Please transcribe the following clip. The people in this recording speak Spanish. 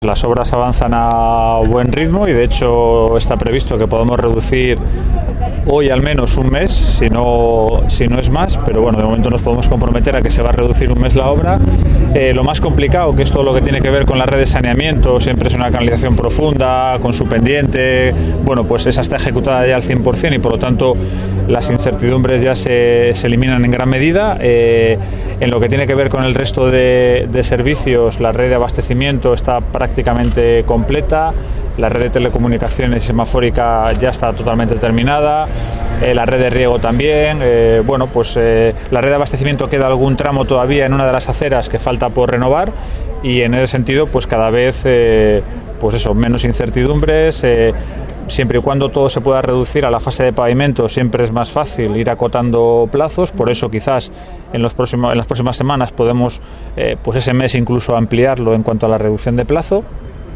Las obras avanzan a buen ritmo y de hecho está previsto que podamos reducir hoy al menos un mes, si no es más, pero bueno, de momento nos podemos comprometer a que se va a reducir un mes la obra. Lo más complicado, que es todo lo que tiene que ver con la red de saneamiento, siempre es una canalización profunda, con su pendiente, bueno, pues esa está ejecutada ya al 100% y por lo tanto las incertidumbres ya se eliminan en gran medida. En lo que tiene que ver con el resto de servicios, la red de abastecimiento está prácticamente completa, la red de telecomunicaciones semafórica ya está totalmente terminada, la red de riego también. La red de abastecimiento queda algún tramo todavía en una de las aceras que falta por renovar y en ese sentido pues cada vez menos incertidumbres. Siempre y cuando todo se pueda reducir a la fase de pavimento, siempre es más fácil ir acotando plazos, por eso quizás en las próximas semanas podemos ese mes incluso ampliarlo en cuanto a la reducción de plazo.